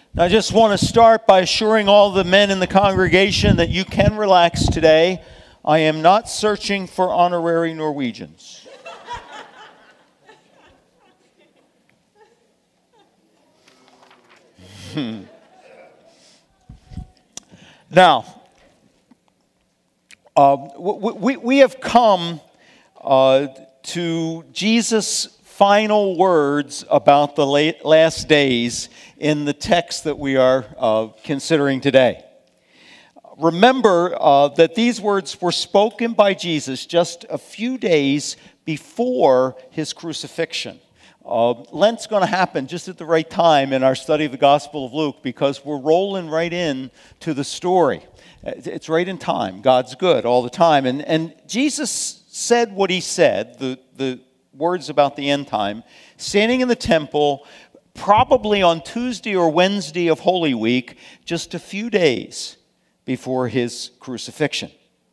Now, I just want to start by assuring all the men in the congregation that you can relax today. I am not searching for honorary Norwegians. Now, we have come to Jesus' final words about the last days in the text that we are considering today. Remember that these words were spoken by Jesus just a few days before his crucifixion. Lent's going to happen just at the right time in our study of the Gospel of Luke because we're rolling right in to the story. It's right in time. God's good all the time. And Jesus said what he said, the words about the end time, standing in the temple, probably on Tuesday or Wednesday of Holy Week, just a few days before his crucifixion.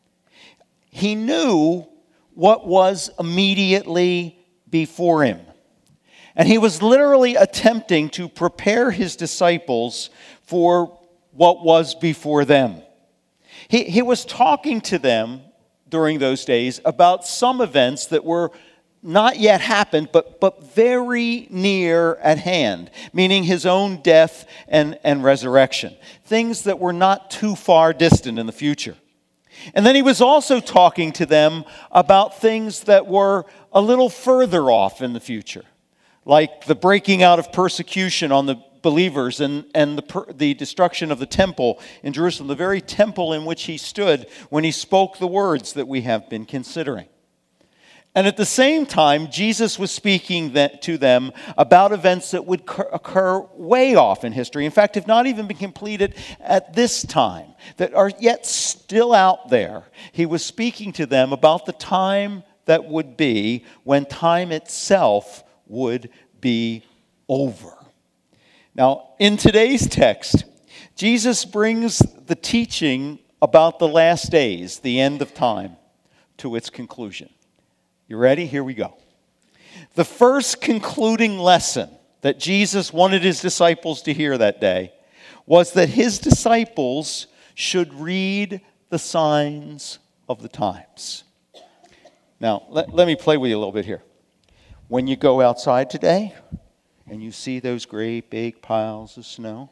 He knew what was immediately before him. And he was literally attempting to prepare his disciples for what was before them. He was talking to them during those days about some events that were not yet happened, but very near at hand, meaning his own death and resurrection. Things that were not too far distant in the future. And then he was also talking to them about things that were a little further off in the future, like the breaking out of persecution on the believers and the destruction of the temple in Jerusalem, the very temple in which he stood when he spoke the words that we have been considering. And at the same time, Jesus was speaking to them about events that would occur way off in history. In fact, have not even been completed at this time, that are yet still out there. He was speaking to them about the time that would be when time itself would be over. Now, in today's text, Jesus brings the teaching about the last days, the end of time, to its conclusion. You ready? Here we go. The first concluding lesson that Jesus wanted his disciples to hear that day was that his disciples should read the signs of the times. Now, let me play with you a little bit here. When you go outside today and you see those great big piles of snow,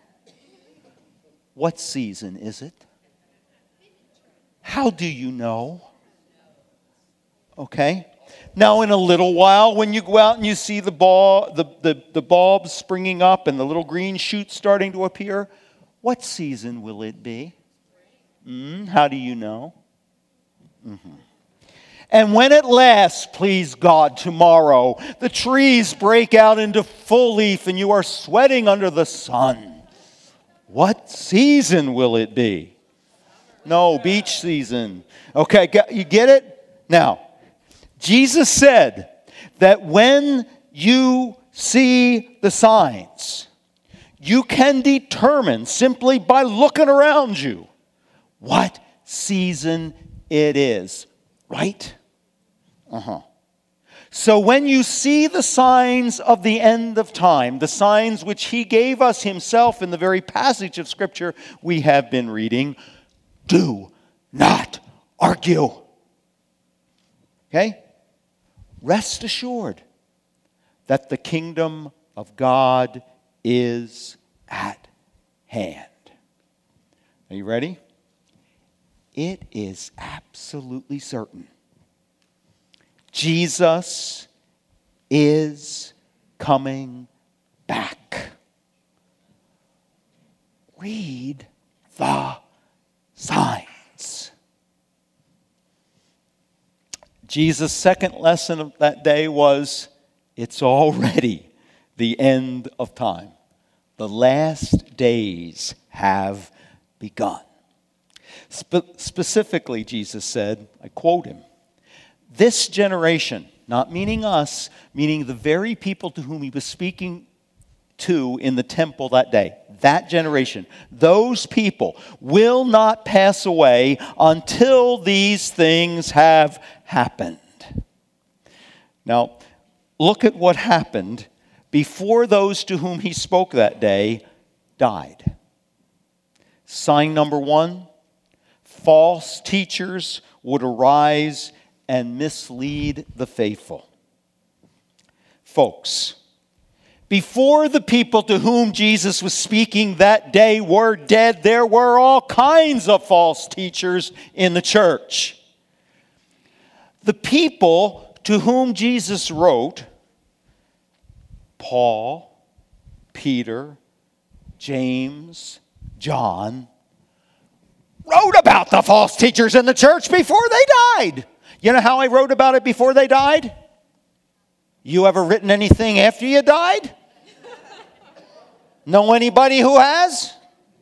what season is it? How do you know? Okay. Now, in a little while, when you go out and you see the bulbs springing up and the little green shoots starting to appear, what season will it be? How do you know? And when at last, please God, tomorrow, the trees break out into full leaf and you are sweating under the sun, what season will it be? No, beach season. Okay, you get it? Now, Jesus said that when you see the signs, you can determine simply by looking around you what season it is, right? So when you see the signs of the end of time, the signs which he gave us himself in the very passage of Scripture we have been reading, do not argue. Okay? Rest assured that the kingdom of God is at hand. Are you ready? It is absolutely certain. Jesus is coming back. Read the signs. Jesus' second lesson of that day was, it's already the end of time. The last days have begun. Specifically, Jesus said, I quote him, this generation, not meaning us, meaning the very people to whom he was speaking to in the temple that day, that generation, those people will not pass away until these things have happened. Now, look at what happened before those to whom he spoke that day died. Sign number one, false teachers would arise and mislead the faithful. Folks, before the people to whom Jesus was speaking that day were dead, there were all kinds of false teachers in the church. The people to whom Jesus wrote, Paul, Peter, James, John, wrote about the false teachers in the church before they died. You know how I wrote about it before they died? You ever written anything after you died? Know anybody who has?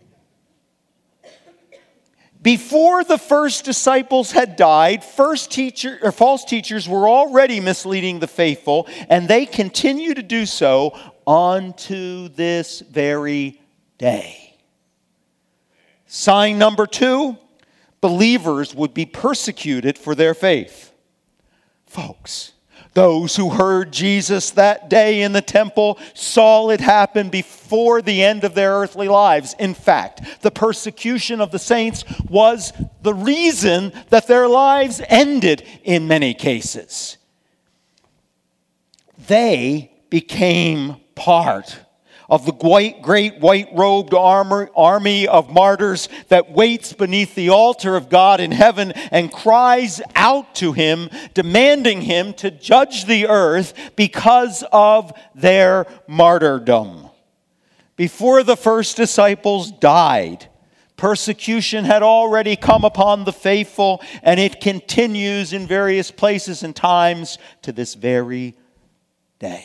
Before the first disciples had died, false teachers were already misleading the faithful, and they continue to do so unto this very day. Sign number two, believers would be persecuted for their faith. Folks, those who heard Jesus that day in the temple saw it happen before the end of their earthly lives. In fact, the persecution of the saints was the reason that their lives ended in many cases. They became part of the great white-robed army of martyrs that waits beneath the altar of God in heaven and cries out to him, demanding him to judge the earth because of their martyrdom. Before the first disciples died, persecution had already come upon the faithful, and it continues in various places and times to this very day.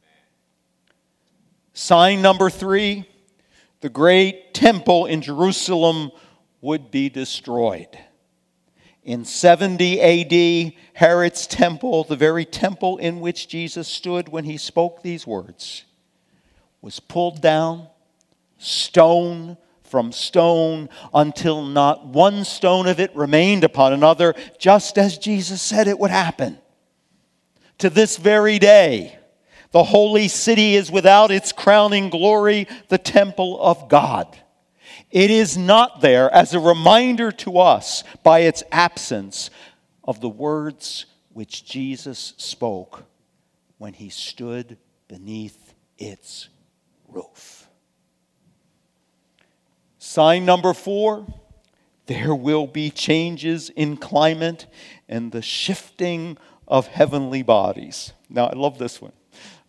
Sign number three, the great temple in Jerusalem would be destroyed. In 70 AD, Herod's temple, the very temple in which Jesus stood when he spoke these words, was pulled down, stone from stone, until not one stone of it remained upon another, just as Jesus said it would happen. To this very day, the holy city is without its crowning glory, the temple of God. It is not there as a reminder to us by its absence of the words which Jesus spoke when he stood beneath its roof. Sign number four, there will be changes in climate and the shifting of heavenly bodies. Now, I love this one.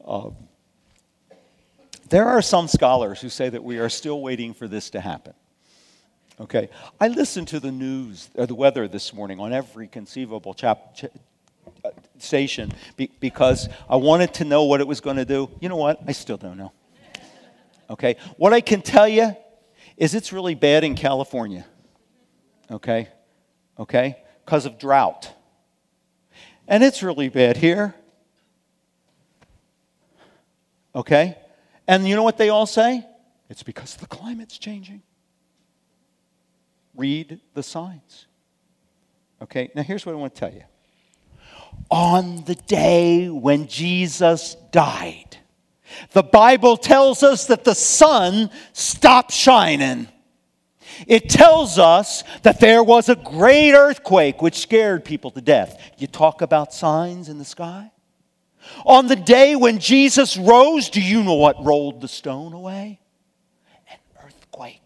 There are some scholars who say that we are still waiting for this to happen. Okay, I listened to the news or the weather this morning on every conceivable station because I wanted to know what it was going to do. You know what? I still don't know. Okay, what I can tell you is it's really bad in California. Okay, because of drought, and it's really bad here. Okay? And you know what they all say? It's because the climate's changing. Read the signs. Okay? Now here's what I want to tell you. On the day when Jesus died, the Bible tells us that the sun stopped shining. It tells us that there was a great earthquake which scared people to death. You talk about signs in the sky? On the day when Jesus rose, do you know what rolled the stone away? An earthquake.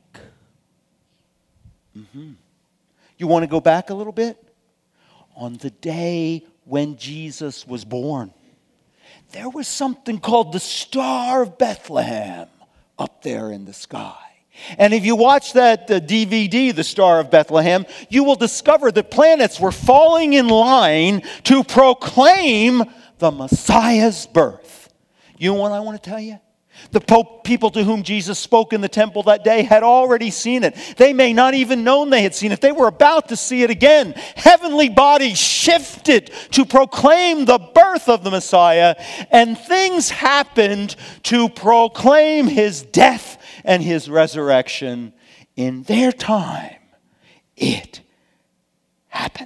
You want to go back a little bit? On the day when Jesus was born, there was something called the Star of Bethlehem up there in the sky. And if you watch that DVD, The Star of Bethlehem, you will discover that planets were falling in line to proclaim the Messiah's birth. You know what I want to tell you? The people to whom Jesus spoke in the temple that day had already seen it. They may not even known they had seen it. They were about to see it again. Heavenly bodies shifted to proclaim the birth of the Messiah, and things happened to proclaim his death and his resurrection. In their time, it happened.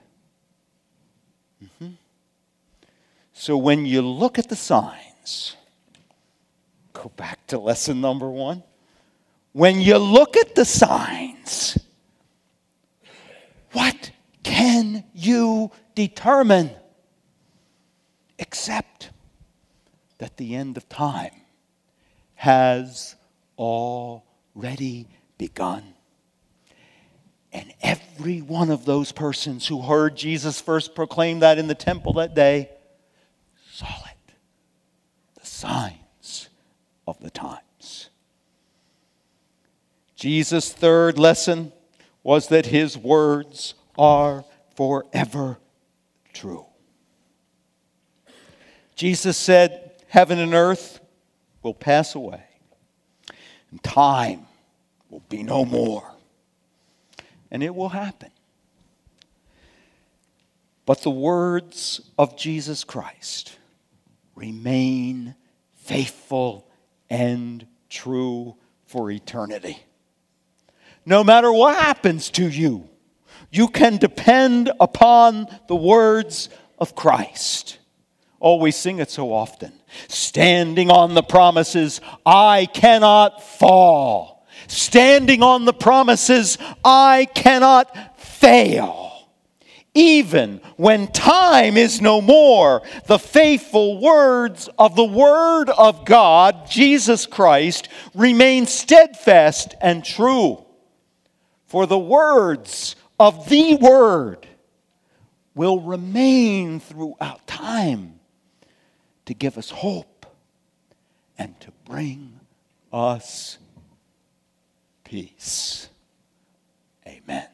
So when you look at the signs, go back to lesson number one. when you look at the signs, what can you determine except that the end of time has already begun? And every one of those persons who heard Jesus first proclaim that in the temple that day saw it. The signs of the times. Jesus' third lesson was that his words are forever true. Jesus said, heaven and earth will pass away, and time will be no more. And it will happen. But the words of Jesus Christ remain faithful and true for eternity. No matter what happens to you, you can depend upon the words of Christ. Oh, we sing it so often. Standing on the promises, I cannot fall. Standing on the promises, I cannot fail. Even when time is no more, the faithful words of the Word of God, Jesus Christ, remain steadfast and true. For the words of the Word will remain throughout time to give us hope and to bring us peace. Amen.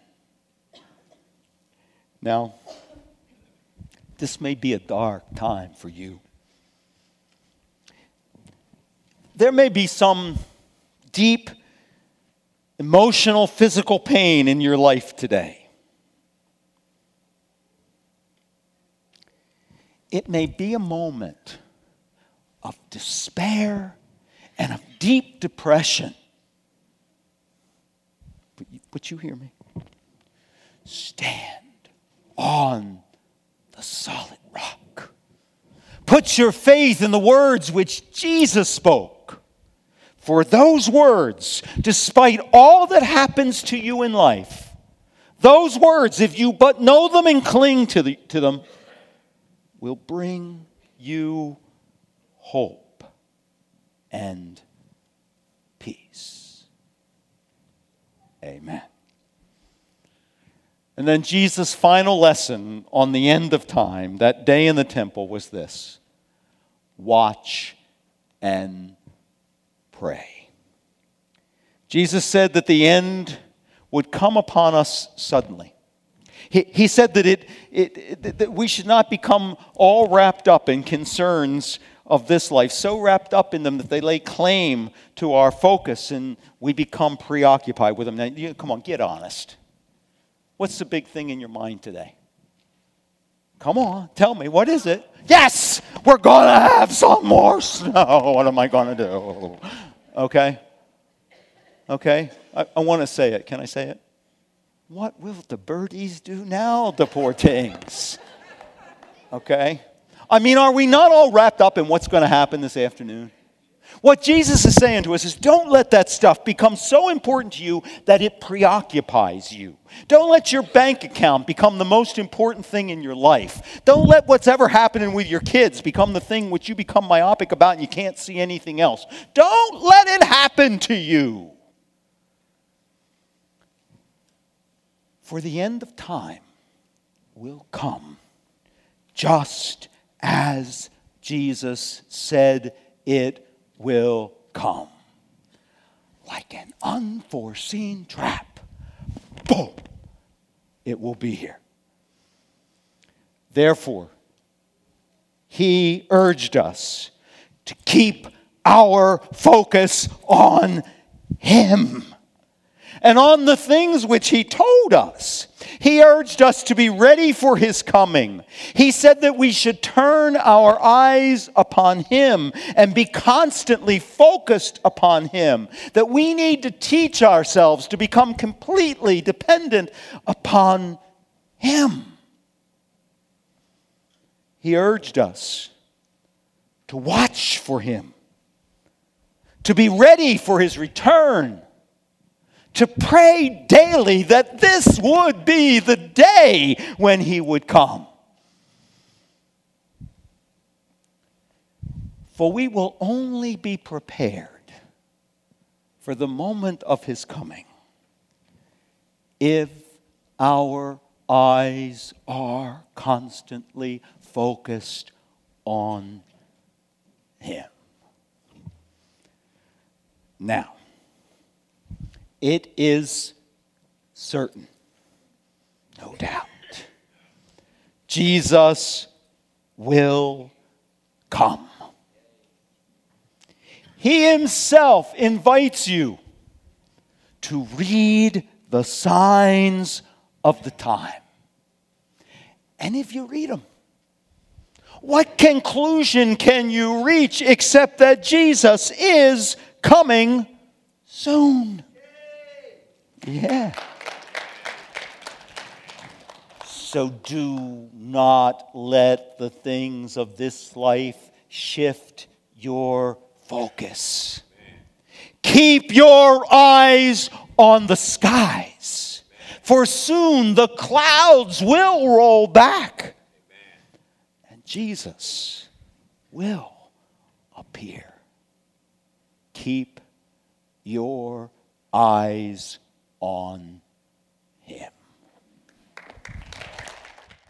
Now, this may be a dark time for you. There may be some deep emotional, physical pain in your life today. It may be a moment of despair and of deep depression. But you hear me? Stand on the solid rock. Put your faith in the words which Jesus spoke. For those words, despite all that happens to you in life, those words, if you but know them and cling to them, will bring you hope and peace. Amen. And then Jesus' final lesson on the end of time, that day in the temple, was this: watch and pray. Jesus said that the end would come upon us suddenly. He said that that we should not become all wrapped up in concerns of this life, so wrapped up in them that they lay claim to our focus and we become preoccupied with them. Now, come on, get honest. What's the big thing in your mind today? Come on, tell me, what is it? Yes, we're going to have some more snow. What am I going to do? Okay? I want to say it. Can I say it? What will the birdies do now, the poor things? Okay? I mean, are we not all wrapped up in what's going to happen this afternoon? What Jesus is saying to us is, don't let that stuff become so important to you that it preoccupies you. Don't let your bank account become the most important thing in your life. Don't let what's ever happening with your kids become the thing which you become myopic about and you can't see anything else. Don't let it happen to you. For the end of time will come just as Jesus said it will come. Like an unforeseen trap. Boom! It will be here. Therefore, he urged us to keep our focus on him and on the things which he told us. He urged us to be ready for his coming. He said that we should turn our eyes upon him and be constantly focused upon him. That we need to teach ourselves to become completely dependent upon him. He urged us to watch for him, to be ready for his return, to pray daily that this would be the day when he would come. For we will only be prepared for the moment of his coming if our eyes are constantly focused on him. Now, it is certain, no doubt, Jesus will come. He himself invites you to read the signs of the time. And if you read them, what conclusion can you reach except that Jesus is coming soon? Yeah. So do not let the things of this life shift your focus. Keep your eyes on the skies, for soon the clouds will roll back and Jesus will appear. Keep your eyes on